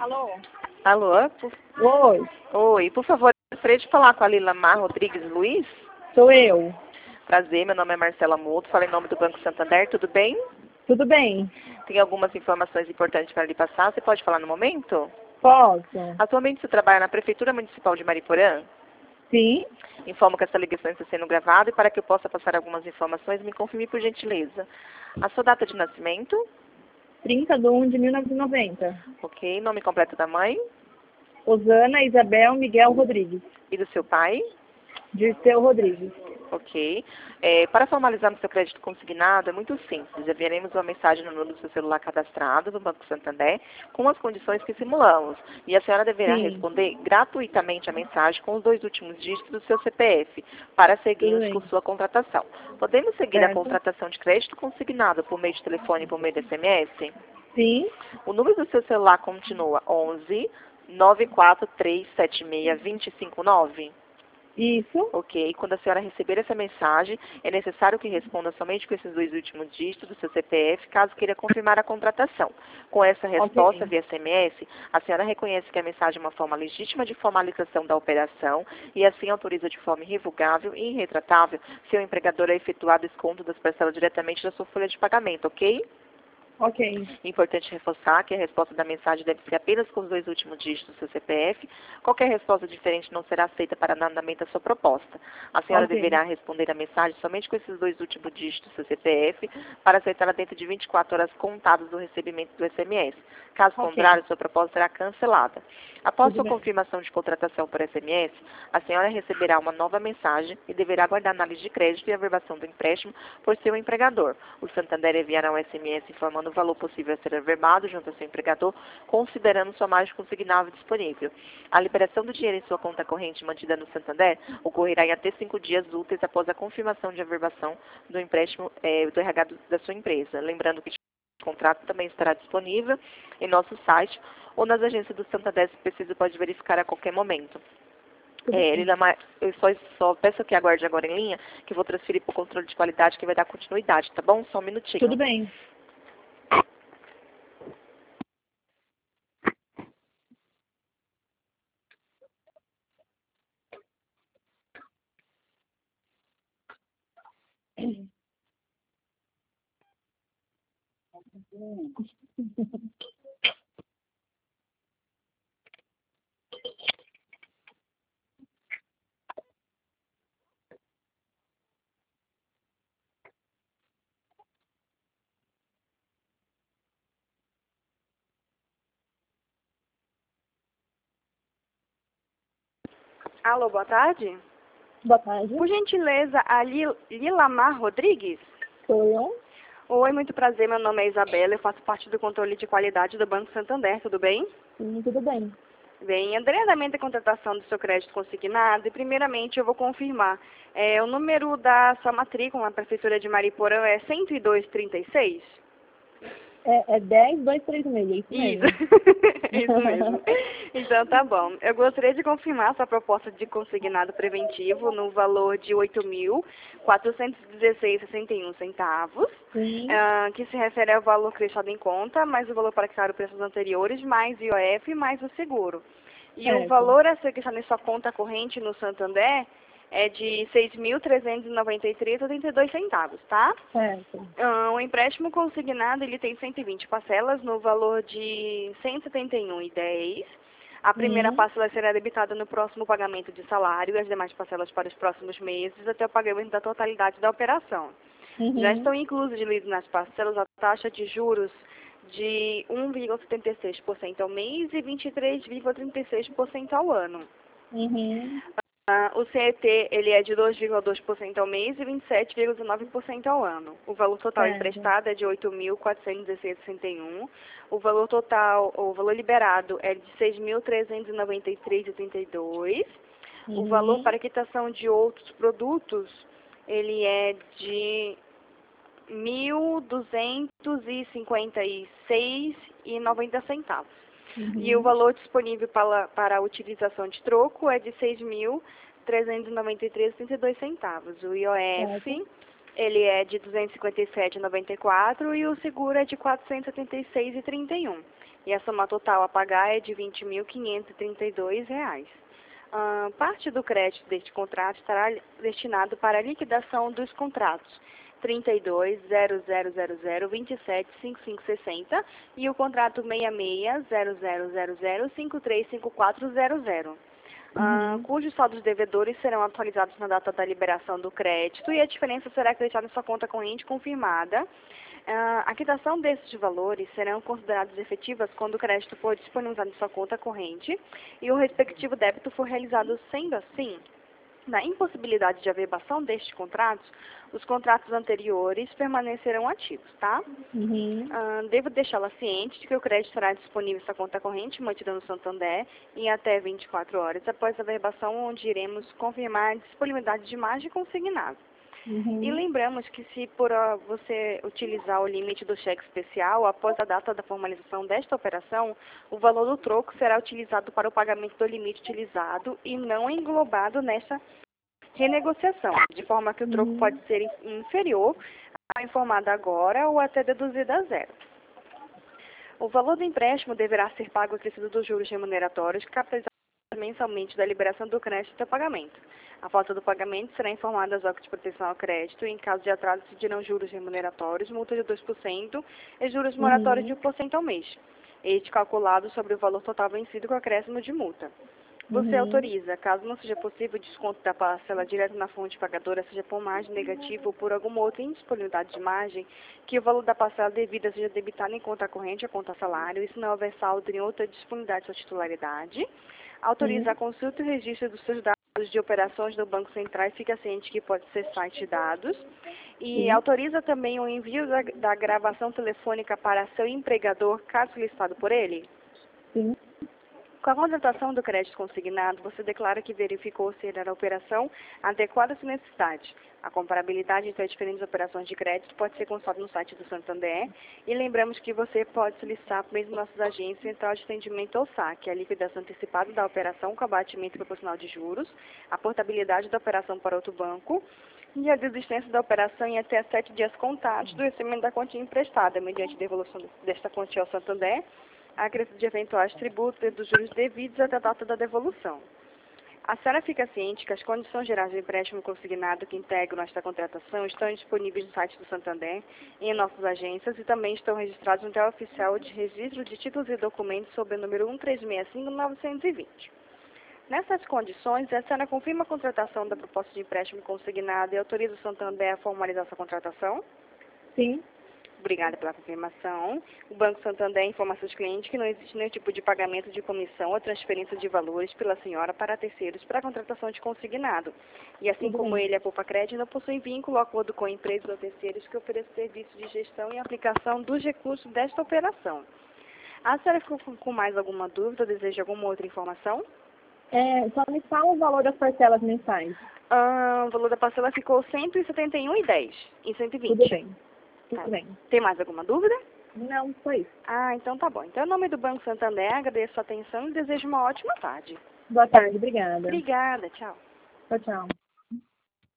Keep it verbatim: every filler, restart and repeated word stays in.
Alô? Alô? Por... Oi, Oi, por favor, gostaria de falar com a Lilamar Rodrigues Luiz? sou eu. Prazer, meu nome é Marcela Muto, falo em nome do Banco Santander, tudo bem? Tudo bem? Tem algumas informações importantes para lhe passar, você pode falar no momento? Posso? Atualmente você trabalha na Prefeitura Municipal de Mariporã? Sim? Informo que essa ligação está sendo gravada e para que eu possa passar algumas informações, me confirme por gentileza. A sua data de nascimento? trinta de um de mil novecentos e noventa. Ok, nome completo da mãe Osana Isabel Miguel Rodrigues. e do seu pai? Dirceu Rodrigues. Ok. É, para formalizarmos seu crédito consignado é muito simples. Enviaremos uma mensagem no número do seu celular cadastrado no Banco Santander com as condições que simulamos. E a senhora deverá Sim. responder gratuitamente a mensagem com os dois últimos dígitos do seu C P F para Tudo seguirmos bem. com sua contratação. Podemos seguir a Certo? contratação de crédito consignado por meio de telefone e por meio de S M S? Sim? O número do seu celular continua onze nove quatro três sete seis dois cinco nove. Isso? Ok, quando a senhora receber essa mensagem, é necessário que responda somente com esses dois últimos dígitos do seu C P F, caso queira confirmar a contratação. Com essa resposta Ok. via S M S, a senhora reconhece que a mensagem é uma forma legítima de formalização da operação e assim autoriza de forma irrevogável e irretratável seu empregador a efetuar desconto das parcelas diretamente da sua folha de pagamento, ok? Ok. Importante reforçar que a resposta da mensagem deve ser apenas com os dois últimos dígitos do seu C P F. Qualquer resposta diferente não será aceita para dar andamento à sua proposta. A senhora Ok. deverá responder a mensagem somente com esses dois últimos dígitos do seu C P F para aceitar dentro de vinte e quatro horas contadas do recebimento do S M S. Caso Ok. contrário, sua proposta será cancelada. Após Tudo sua bem. confirmação de contratação por S M S, a senhora receberá uma nova mensagem e deverá aguardar análise de crédito e averbação do empréstimo por seu empregador. O Santander enviará um S M S informando o valor possível a ser averbado junto ao seu empregador, considerando sua margem consignável disponível. A liberação do dinheiro em sua conta corrente mantida no Santander ocorrerá em até cinco dias úteis após a confirmação de averbação do empréstimo eh, do R H do- da sua empresa. Lembrando que o contrato também estará disponível em nosso site ou nas agências do Santander, se preciso, pode verificar a qualquer momento. Tudo É, bem. Lilamar, eu só, só peço que aguarde agora em linha, que eu vou transferir para o controle de qualidade, que vai dar continuidade, tá bom? Só um minutinho. Tudo bem. Alô, boa tarde. Boa tarde. Por gentileza, a Lil- Lilamar Rodrigues? Sou eu? Oi, muito prazer, meu nome é Isabela, eu faço parte do controle de qualidade do Banco Santander, tudo bem? Sim, tudo bem. Bem, entrei em andamento a contratação do seu crédito consignado e primeiramente eu vou confirmar. É, o número da sua matrícula na Prefeitura de Mariporã é cento e dois trinta e seis? É, é dez, dois, três e meio, é isso Isso, mesmo. isso mesmo. Então tá bom. Eu gostaria de confirmar sua proposta de consignado preventivo no valor de oito mil quatrocentos e dezesseis reais e sessenta e um centavos, Sim. ah, que se refere ao valor creditado em conta, mais o valor para quitar os preços anteriores, mais I O F, mais o seguro. E o Certo. valor a ser quitado em sua conta corrente no Santander é de seis mil trezentos e noventa e três reais e oitenta e dois centavos, tá? Certo. Ah, o empréstimo consignado ele tem cento e vinte parcelas no valor de cento e setenta e um reais e dez centavos. A primeira Sim. parcela será debitada no próximo pagamento de salário e as demais parcelas para os próximos meses até o pagamento da totalidade da operação. Já Uhum. estão inclusos nas parcelas a taxa de juros de um vírgula setenta e seis por cento ao mês e vinte e três vírgula trinta e seis por cento ao ano. Uhum. Ah, o C E T ele é de dois vírgula dois por cento ao mês e vinte e sete vírgula dezenove por cento ao ano. O valor total Certo. emprestado é de oito mil quatrocentos e dezesseis reais e sessenta e um. O valor total, o valor liberado é de seis mil trezentos e noventa e três reais e trinta e dois. O valor Uhum. para quitação de outros produtos, ele é de mil duzentos e cinquenta e seis reais e noventa centavos. E o Uhum. valor disponível para, para a utilização de troco é de seis mil trezentos e noventa e três reais e trinta e dois centavos. O I O F, Certo. ele é de duzentos e cinquenta e sete reais e noventa e quatro centavos e o seguro é de quatrocentos e setenta e seis reais e trinta e um. e a soma total a pagar é de vinte mil quinhentos e trinta e dois reais. Ah, parte do crédito deste contrato estará destinado para a liquidação dos contratos trinta e dois, zero zero zero zero, vinte e sete, cinquenta e cinco sessenta e o contrato sessenta e seis, zero zero zero zero, cinquenta e três cinquenta e quatro zero zero. Uh, Uhum. cujos saldos devedores serão atualizados na data da liberação do crédito e a diferença será acreditada em sua conta corrente confirmada. Uh, a quitação desses valores serão considerados efetivas quando o crédito for disponibilizado em sua conta corrente e o respectivo débito for realizado. Sendo assim, na impossibilidade de averbação destes contratos, os contratos anteriores permanecerão ativos, tá? Uhum. Ah, devo deixá-la ciente de que o crédito estará disponível em sua conta corrente, mantida no Santander, em até vinte e quatro horas após a averbação, onde iremos confirmar a disponibilidade de margem consignada. Uhum. E lembramos que se por ah, você utilizar o limite do cheque especial, após a data da formalização desta operação, o valor do troco será utilizado para o pagamento do limite utilizado e não englobado nesta renegociação, de forma que o troco Uhum. pode ser inferior ao informado agora ou até deduzido a zero. O valor do empréstimo deverá ser pago acrescido dos juros remuneratórios capitalizados mensalmente da liberação do crédito até o pagamento. A falta do pagamento será informada às órgãos de proteção ao crédito e, em caso de atraso, decidirão juros remuneratórios, multa de dois por cento e juros moratórios de Uhum. um por cento ao mês. Este calculado sobre o valor total vencido com acréscimo de multa. Você Uhum. autoriza, caso não seja possível o desconto da parcela direto na fonte pagadora, seja por margem negativa ou por alguma outra indisponibilidade de margem, que o valor da parcela devida seja debitado em conta corrente ou conta salário, e se não houver saldo em outra disponibilidade ou titularidade. Autoriza Sim. a consulta e registro dos seus dados de operações do Banco Central e fica ciente que pode ser site de dados. E Sim. autoriza também o envio da, da gravação telefônica para seu empregador, caso solicitado por ele. Sim. Com a contratação do crédito consignado, você declara que verificou se era a operação adequada à sua necessidade. A comparabilidade entre as diferentes operações de crédito pode ser consultada no site do Santander e lembramos que você pode solicitar por meio de nossas agências Central de Atendimento ou S A C, a liquidação antecipada da operação com abatimento proporcional de juros, a portabilidade da operação para outro banco e a desistência da operação em até sete dias contados do recebimento da quantia emprestada, mediante devolução desta quantia ao Santander, a acrescido de eventuais tributos e dos juros devidos até a data da devolução. A senhora fica ciente que as condições gerais do empréstimo consignado que integram esta contratação estão disponíveis no site do Santander e em nossas agências e também estão registrados no Diário Oficial de Registro de Títulos e Documentos sob o número um três seis cinco nove dois zero. Nessas condições, a senhora confirma a contratação da proposta de empréstimo consignado e autoriza o Santander a formalizar essa contratação? Sim. Obrigada pela confirmação. O Banco Santander informa a seus clientes que não existe nenhum tipo de pagamento de comissão ou transferência de valores pela senhora para terceiros para a contratação de consignado. E assim Tudo como bem. ele, a Poupa Crédito, não possui vínculo ou acordo com empresas ou terceiros que ofereçam serviço de gestão e aplicação dos recursos desta operação. A senhora ficou com- com mais alguma dúvida ou deseja alguma outra informação? É, só me fala o valor das parcelas mensais. Ah, o valor da parcela ficou cento e setenta e um reais e dez centavos em cento e vinte. Tudo bem. Tá. Tudo bem. Tem mais alguma dúvida? Não, foi isso. Ah, então tá bom. Então, em nome do Banco Santander, agradeço a atenção e desejo uma ótima tarde. Boa tarde, obrigada. Obrigada, tchau. Tchau, tchau.